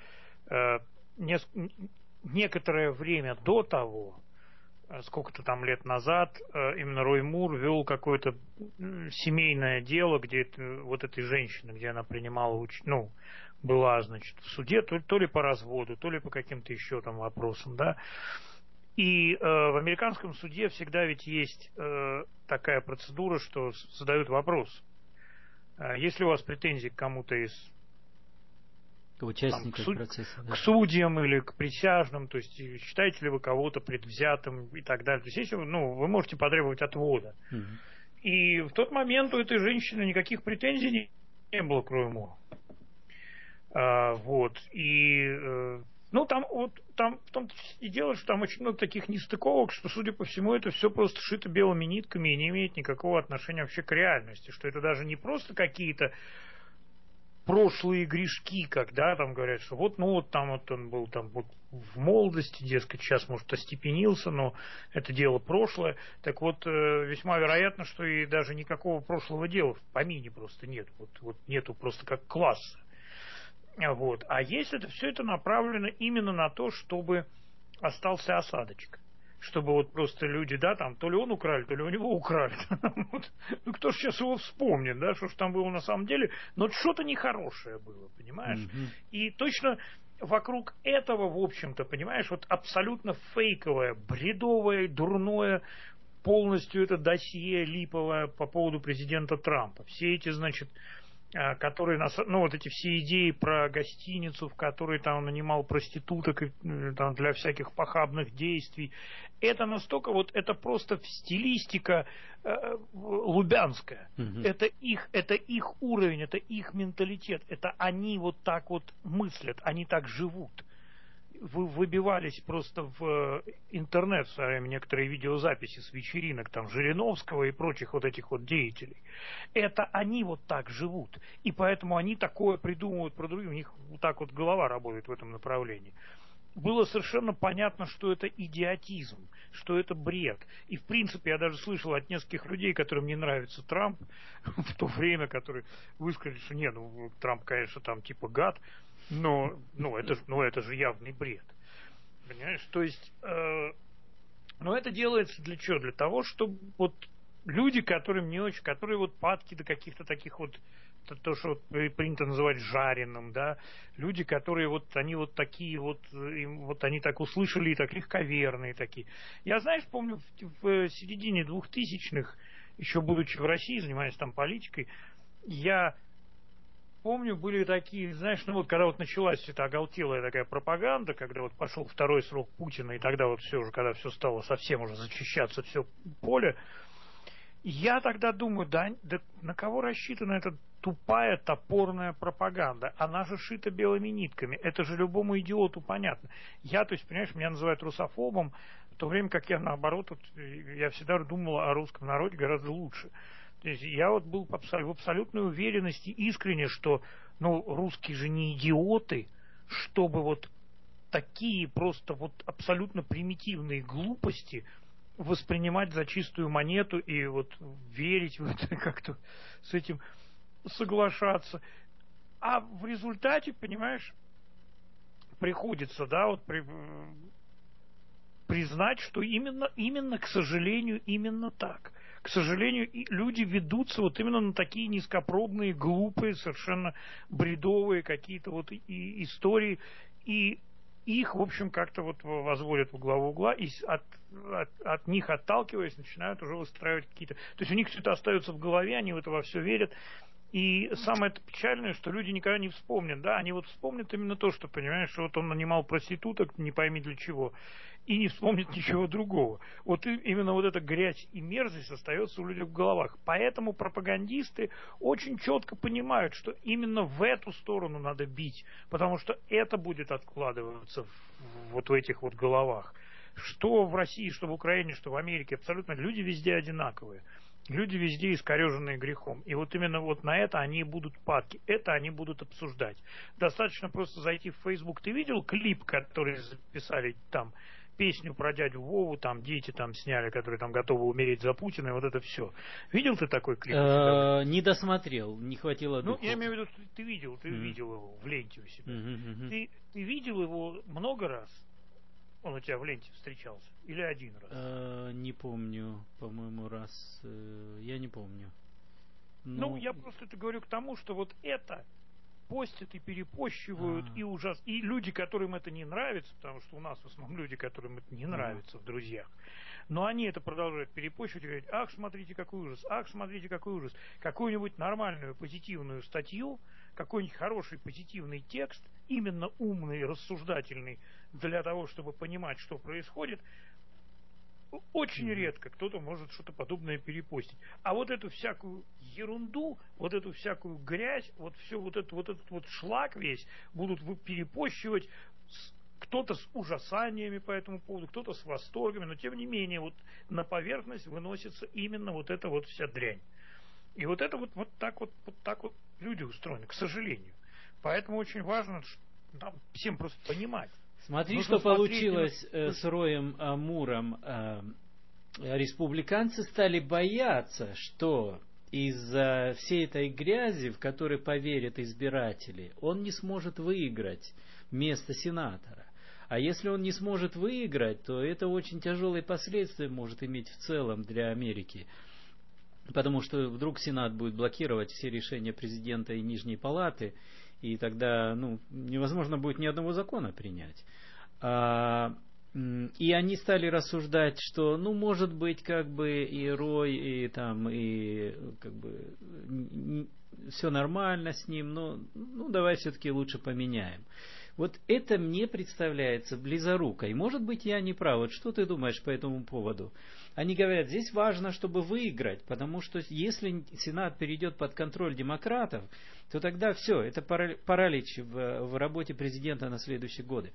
некоторое время до того, сколько-то там лет назад, именно Рой Мур вел какое-то семейное дело, где вот этой женщины, где она принимала, была, значит, в суде, то ли по разводу, то ли по каким-то еще там вопросам, да. И в американском суде всегда ведь есть такая процедура, что задают вопрос. Есть ли у вас претензии к кому-то из участников процесса, к судьям или к присяжным, то есть считаете ли вы кого-то предвзятым и так далее. То есть если вы можете потребовать отвода. И в тот момент у этой женщины никаких претензий не было к Рою Муру. Там в том и дело, что там очень много таких нестыковок, что, судя по всему, это все просто шито белыми нитками и не имеет никакого отношения вообще к реальности, что это даже не просто какие-то прошлые грешки, когда там говорят, что он был там в молодости, дескать, сейчас, может, остепенился, но это дело прошлое. Так вот, весьма вероятно, что и даже никакого прошлого дела в помине просто нет. Вот нету просто как класса. А если все это направлено именно на то, чтобы остался осадочек. Чтобы просто люди, то ли он украли, то ли у него украли. Кто ж сейчас его вспомнит, да, что ж там было на самом деле. Но что-то нехорошее было, понимаешь? И точно вокруг этого, в общем-то, понимаешь, абсолютно фейковое, бредовое, дурное, полностью это досье липовое по поводу президента Трампа. Все эти, значит, которые, эти все идеи про гостиницу, в которой там нанимал проституток там, для всяких похабных действий, это настолько, это просто стилистика лубянская. Это их уровень, это их менталитет, это они так мыслят, они так живут. Выбивались просто в интернет в свое время некоторые видеозаписи с вечеринок там Жириновского и прочих этих деятелей. Это они так живут. И поэтому они такое придумывают про других. У них так голова работает в этом направлении. Было совершенно понятно, что это идиотизм, что это бред. И, в принципе, я даже слышал от нескольких людей, которым не нравится Трамп, в то время, которые высказали, что Трамп, конечно, там типа гад, но это же явный бред. Понимаешь? То есть, это делается для чего? Для того, чтобы люди, которым не очень, которые вот падки до каких-то таких вот, то, что принято называть жареным, да, люди, которые вот, они вот такие вот, вот они так услышали, и так легковерные такие. Я, знаешь, помню, в середине 2000-х, еще будучи в России, занимаясь там политикой, я помню, были такие, знаешь, ну вот когда вот началась эта оголтелая такая пропаганда, когда вот пошел второй срок Путина, и тогда вот все уже, когда все стало совсем уже зачищаться, все поле, я тогда думаю, да на кого рассчитана эта тупая топорная пропаганда? Она же шита белыми нитками. Это же любому идиоту понятно. Я, то есть, понимаешь, меня называют русофобом, в то время как я, наоборот, вот, я всегда думал о русском народе гораздо лучше. То есть я вот был в абсолютной уверенности искренне, что ну, русские же не идиоты, чтобы вот такие просто вот абсолютно примитивные глупости воспринимать за чистую монету и вот верить в это, как-то с этим соглашаться. А в результате, понимаешь, приходится, да, вот признать, что именно, к сожалению, именно так. К сожалению, люди ведутся вот именно на такие низкопробные, глупые, совершенно бредовые какие-то вот истории, и их, в общем, как-то вот возводят в главу угла, и от них отталкиваясь, начинают уже выстраивать какие-то... То есть у них все это остается в голове, они в это во все верят. И самое печальное, что люди никогда не вспомнят, да, они вот вспомнят именно то, что, понимаешь, что вот он нанимал проституток, не пойми для чего, и не вспомнят ничего другого. Вот именно вот эта грязь и мерзость остается у людей в головах. Поэтому пропагандисты очень четко понимают, что именно в эту сторону надо бить, потому что это будет откладываться вот в этих вот головах. Что в России, что в Украине, что в Америке, абсолютно люди везде одинаковые. Люди везде искореженные грехом. И вот именно вот на это они будут падки. Это они будут обсуждать. Достаточно просто зайти в Facebook. Ты видел клип, который записали там, песню про дядю Вову, там дети там сняли, которые там готовы умереть за Путина, и вот это все. Видел ты такой клип? Не досмотрел, не хватило духу. Ну, я имею в виду, ты видел его в ленте у себя. Ты видел его много раз? Он у тебя в ленте встречался? Или один раз? Не помню. По-моему, раз. Я не помню. Ну, я просто это говорю к тому, что вот это постят и перепощивают, и ужас. И люди, которым это не нравится, потому что у нас в основном люди, которым это не нравится в друзьях, но они это продолжают перепощивать и говорить: ах, смотрите, какой ужас, ах, смотрите, какой ужас. Какую-нибудь нормальную позитивную статью, какой-нибудь хороший позитивный текст, именно умный, рассуждательный, для того, чтобы понимать, что происходит, очень редко кто-то может что-то подобное перепостить. А вот эту всякую ерунду, вот эту всякую грязь, вот все вот этот шлак весь будут перепощивать, кто-то с ужасаниями по этому поводу, кто-то с восторгами, но тем не менее вот на поверхность выносится именно вот эта вот вся дрянь. И вот это вот так вот люди устроены, к сожалению. Поэтому очень важно нам всем просто понимать. Смотри, что получилось с Роем Муром. Республиканцы стали бояться, что из-за всей этой грязи, в которой поверят избиратели, он не сможет выиграть место сенатора. А если он не сможет выиграть, то это очень тяжелые последствия может иметь в целом для Америки. Потому что вдруг Сенат будет блокировать все решения президента и Нижней Палаты, и тогда невозможно будет ни одного закона принять. И они стали рассуждать, что, может быть, как бы и Рой, и там, и как бы все нормально с ним, но давай все-таки лучше поменяем. Вот это мне представляется близоруко. И, может быть, я не прав. Вот что ты думаешь по этому поводу? Они говорят, здесь важно, чтобы выиграть, потому что если Сенат перейдет под контроль демократов, то тогда все, это паралич в работе президента на следующие годы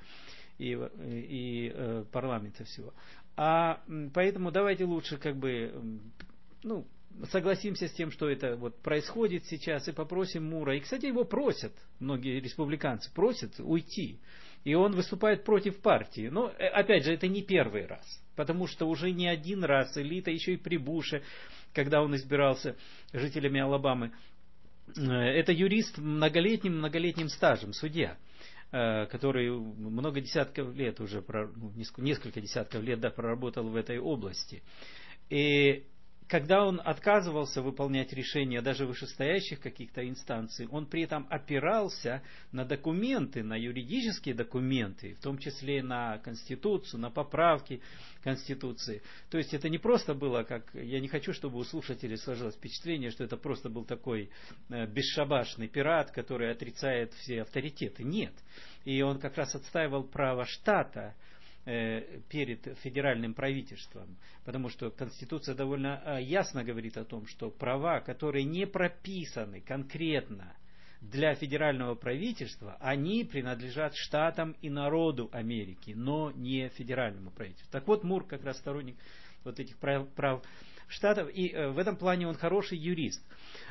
и парламента всего. Поэтому давайте лучше как бы, согласимся с тем, что это вот происходит сейчас, и попросим Мура. И, кстати, его просят, многие республиканцы просят уйти. И он выступает против партии. Но, опять же, это не первый раз. Потому что уже не один раз, элита еще и при Буше, когда он избирался жителями Алабамы. Это юрист многолетним стажем, судья, который много десятков лет уже, несколько десятков лет проработал в этой области. И когда он отказывался выполнять решения даже вышестоящих каких-то инстанций, он при этом опирался на документы, на юридические документы, в том числе на Конституцию, на поправки Конституции. То есть это не просто было, как я не хочу, чтобы у слушателей сложилось впечатление, что это просто был такой бесшабашный пират, который отрицает все авторитеты. Нет. И он как раз отстаивал право штата перед федеральным правительством, потому что Конституция довольно ясно говорит о том, что права, которые не прописаны конкретно для федерального правительства, они принадлежат штатам и народу Америки, но не федеральному правительству. Так вот, Мур как раз сторонник вот этих прав штатов, и в этом плане он хороший юрист.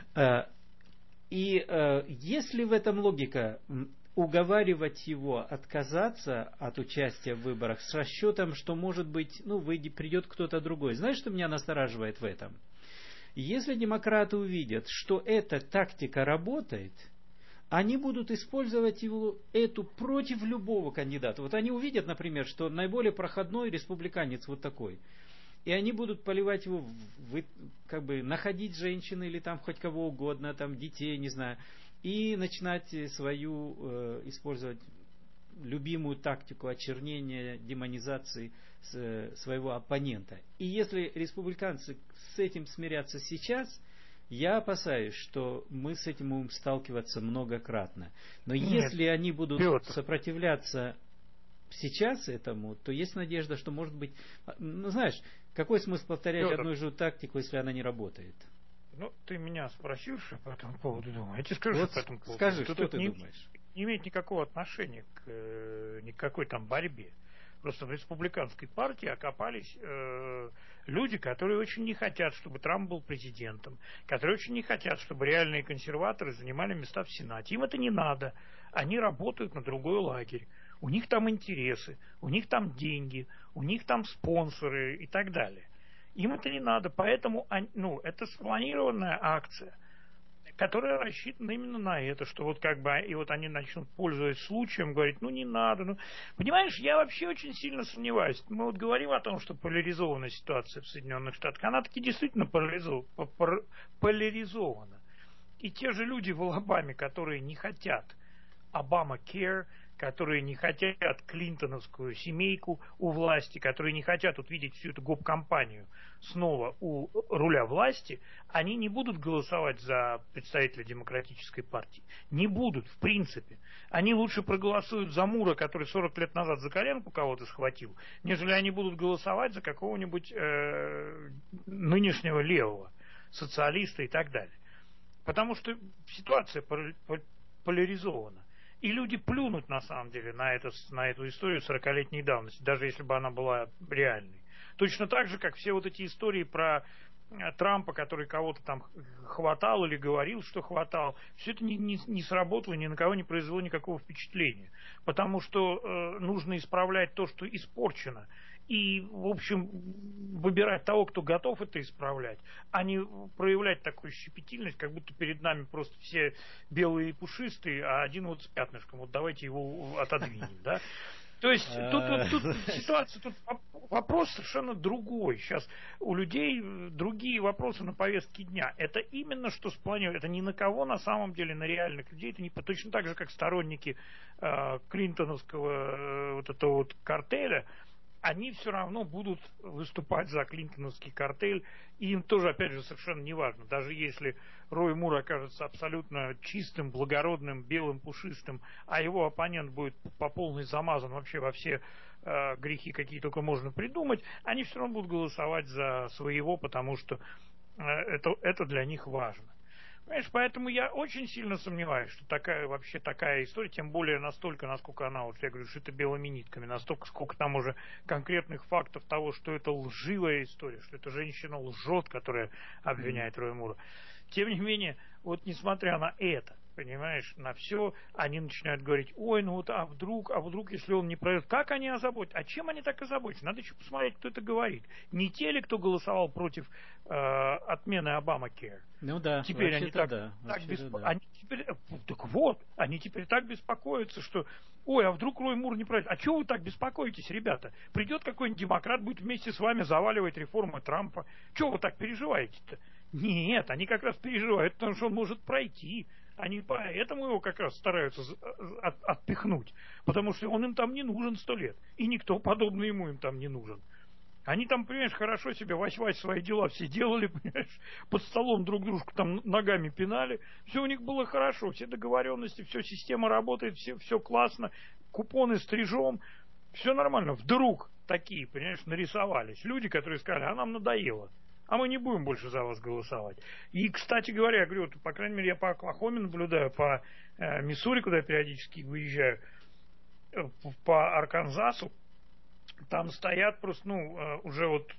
И если в этом логика, уговаривать его отказаться от участия в выборах с расчетом, что, может быть, придет кто-то другой. Знаешь, что меня настораживает в этом? Если демократы увидят, что эта тактика работает, они будут использовать эту против любого кандидата. Вот они увидят, например, что наиболее проходной республиканец вот такой. И они будут поливать его, находить женщин или там хоть кого угодно, там детей, не знаю, и начинать свою, использовать любимую тактику очернения, демонизации своего оппонента. И если республиканцы с этим смирятся сейчас, я опасаюсь, что мы с этим будем сталкиваться многократно. Но если они будут сопротивляться сейчас этому, то есть надежда, что, может быть, знаешь, какой смысл повторять одну и ту же тактику, если она не работает? Ты меня спросил, что по этому поводу думаю. Я тебе скажу, вот что по этому поводу. Скажи, что ты думаешь? Не имеет никакого отношения к никакой там борьбе. Просто в республиканской партии окопались люди, которые очень не хотят, чтобы Трамп был президентом, которые очень не хотят, чтобы реальные консерваторы занимали места в Сенате. Им это не надо. Они работают на другой лагерь. У них там интересы, у них там деньги, у них там спонсоры и так далее. Им это не надо, поэтому это спланированная акция, которая рассчитана именно на это, что вот и вот они начнут, пользуясь случаем, говорить, не надо. Понимаешь, я вообще очень сильно сомневаюсь. Мы вот говорим о том, что поляризованная ситуация в Соединенных Штатах, она таки действительно поляризована. И те же люди в Алабаме, которые не хотят Obamacare, которые не хотят клинтоновскую семейку у власти, которые не хотят увидеть всю эту гоп-компанию снова у руля власти, они не будут голосовать за представителя Демократической партии. Не будут, в принципе. Они лучше проголосуют за Мура, который 40 лет назад за коленку кого-то схватил, нежели они будут голосовать за какого-нибудь нынешнего левого, социалиста и так далее. Потому что ситуация поляризована. И люди плюнут, на самом деле, на эту историю 40-летней давности, даже если бы она была реальной. Точно так же, как все вот эти истории про Трампа, который кого-то там хватал или говорил, что хватал, все это не сработало, ни на кого не произвело никакого впечатления. Потому что нужно исправлять то, что испорчено. И, в общем, выбирать того, кто готов это исправлять, а не проявлять такую щепетильность, как будто перед нами просто все белые и пушистые, а один вот с пятнышком. Вот давайте его отодвинем, да? То есть тут ситуация, тут вопрос совершенно другой. Сейчас у людей другие вопросы на повестке дня. Это именно что спланировано. Это ни на кого на самом деле, на реальных людей. Это не точно так же, как сторонники клинтоновского вот этого вот картеля. Они все равно будут выступать за клинтоновский картель, и им тоже, опять же, совершенно не важно. Даже если Рой Мур окажется абсолютно чистым, благородным, белым, пушистым, а его оппонент будет по полной замазан вообще во все грехи, какие только можно придумать, они все равно будут голосовать за своего, потому что это для них важно. Понимаешь, поэтому я очень сильно сомневаюсь, что такая история, тем более настолько, насколько она, вот я говорю, что это белыми нитками, настолько, сколько там уже конкретных фактов того, что это лживая история, что эта женщина лжет, которая обвиняет Роя Мура. Тем не менее, вот несмотря на это, понимаешь, на все, они начинают говорить, ой, ну вот, а вдруг, если он не пройдет, как они озаботятся? А чем они так озаботятся? Надо еще посмотреть, кто это говорит. Не те ли, кто голосовал против отмены Обама-Care? Ну да, теперь они так они теперь так беспокоятся, что, ой, а вдруг Рой Мур не пройдет? А чего вы так беспокоитесь, ребята? Придет какой-нибудь демократ, будет вместе с вами заваливать реформы Трампа. Чего вы так переживаете-то? Нет, они как раз переживают, потому что он может пройти. Они поэтому его как раз стараются отпихнуть. Потому что он им там не нужен 100 лет. И никто подобный ему им там не нужен. Они там, понимаешь, хорошо себе вась-вась свои дела все делали, понимаешь, под столом друг дружку там ногами пинали. Все у них было хорошо, все договоренности, все, система работает, все классно, купоны стрижем, все нормально. Вдруг такие, понимаешь, нарисовались люди, которые сказали, а нам надоело. А мы не будем больше за вас голосовать. И, кстати говоря, я говорю, вот, по крайней мере, я по Оклахоме наблюдаю, по Миссури, куда я периодически выезжаю, по Арканзасу, там стоят просто, уже вот,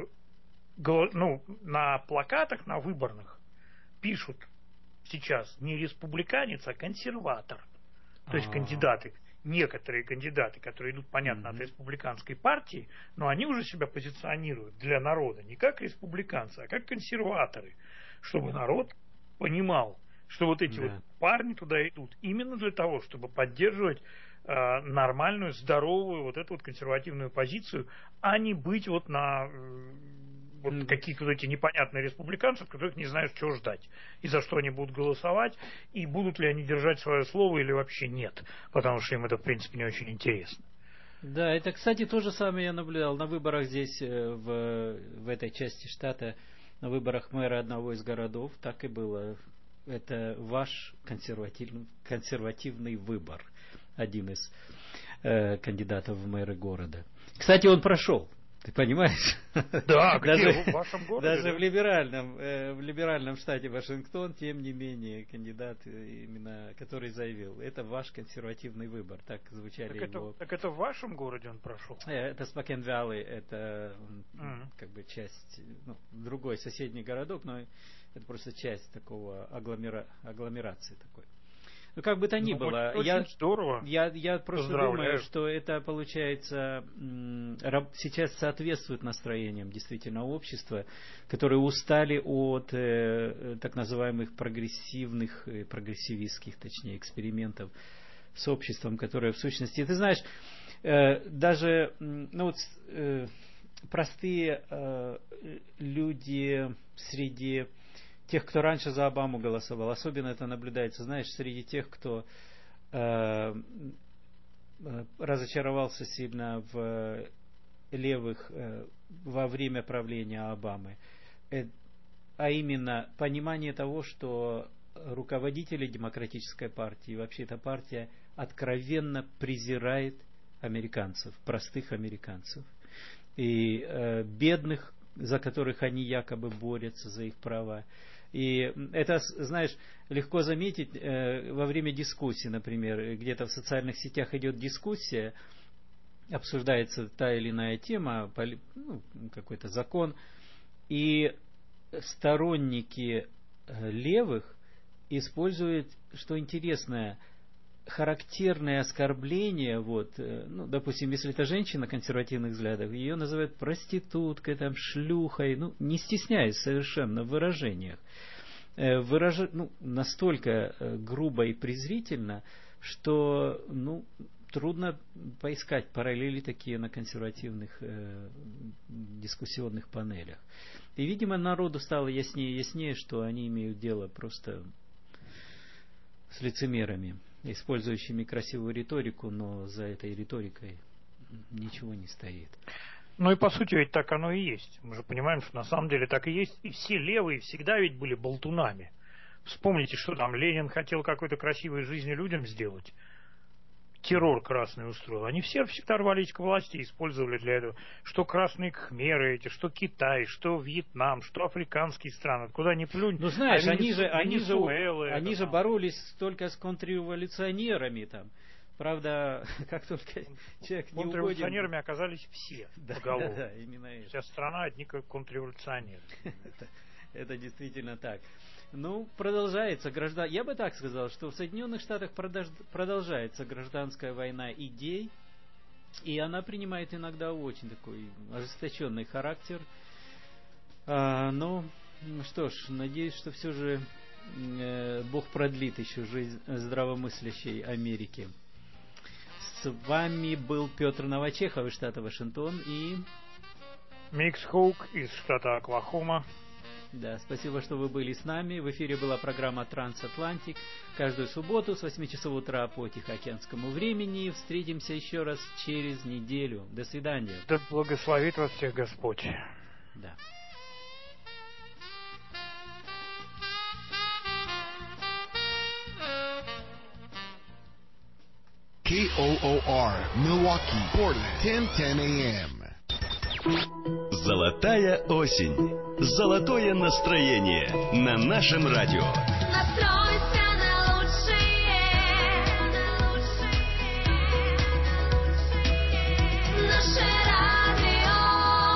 на плакатах, на выборных, пишут сейчас не республиканец, а консерватор. То есть кандидаты. Некоторые кандидаты, которые идут, понятно, от республиканской партии, но они уже себя позиционируют для народа не как республиканцы, а как консерваторы, чтобы народ понимал, что вот эти вот парни туда идут именно для того, чтобы поддерживать нормальную, здоровую вот эту вот консервативную позицию, а не быть вот на вот каких-то вот эти непонятные республиканцев, которых не знаешь, чего ждать, и за что они будут голосовать, и будут ли они держать свое слово или вообще нет, потому что им это, в принципе, не очень интересно. Да, это, кстати, то же самое я наблюдал на выборах здесь, в этой части штата, на выборах мэра одного из городов, так и было. Это ваш консервативный выбор, один из кандидатов в мэры города. Кстати, он прошел. Ты понимаешь? Да, даже, в вашем городе. Даже в либеральном штате Вашингтон, тем не менее, кандидат, именно который заявил, это ваш консервативный выбор. Так звучали его... Так это в вашем городе он прошел? Это Спокейн-Валли, это как бы часть, другой соседний городок, но это просто часть такого агломерации такой. Ну, как бы то ни было, здорово. Я просто думаю, что это, получается, сейчас соответствует настроениям действительно общества, которые устали от так называемых прогрессивистских, точнее, экспериментов с обществом, которое в сущности... Ты знаешь, даже простые люди среди... тех, кто раньше за Обаму голосовал, особенно это наблюдается, знаешь, среди тех, кто разочаровался сильно в левых во время правления Обамы, а именно понимание того, что руководители демократической партии, вообще эта партия откровенно презирает американцев, простых американцев, и бедных, за которых они якобы борются, за их права. И это, знаешь, легко заметить во время дискуссии, например, где-то в социальных сетях идет дискуссия, обсуждается та или иная тема, какой-то закон, и сторонники левых используют, что интересно, характерное оскорбление, допустим, если это женщина консервативных взглядов, ее называют проституткой, шлюхой, не стесняясь совершенно в выражениях. Настолько грубо и презрительно, что, трудно поискать параллели такие на консервативных дискуссионных панелях. И, видимо, народу стало яснее и яснее, что они имеют дело просто с лицемерами, использующими красивую риторику, но за этой риторикой ничего не стоит. Ну и по сути ведь так оно и есть. Мы же понимаем, что на самом деле так и есть. И все левые всегда ведь были болтунами. Вспомните, что там Ленин хотел какой-то красивой жизни людям сделать. Террор красный устроил. Они все всегда рвались к власти, использовали для этого что красные кхмеры эти, что Китай, что Вьетнам, что африканские страны. Куда ни плюнь. Ну знаешь, они же боролись только с контрреволюционерами там. Правда, как только человек не угоден... Контрреволюционерами оказались все поголовно. Да, именно это. Вся страна одни как контрреволюционеры. Это действительно так. Ну, продолжается я бы так сказал, что в Соединенных Штатах продолжается гражданская война идей, и она принимает иногда очень такой ожесточенный характер. Но, что ж, надеюсь, что все же Бог продлит еще жизнь здравомыслящей Америки. С вами был Петр Новочехов из штата Вашингтон и... Микс Хук из штата Оклахома. Да, спасибо, что вы были с нами. В эфире была программа «Трансатлантик». Каждую субботу с 8 часов утра по тихоокеанскому времени. Встретимся еще раз через неделю. До свидания. Да благословит вас всех Господь. Да. KOOR, Milwaukee, Portland, 1010 AM. Золотая осень. Золотое настроение на нашем радио. Настройся на лучшее. Наше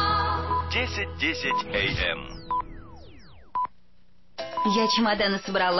радио. 1010 AM. Я чемоданы собрала.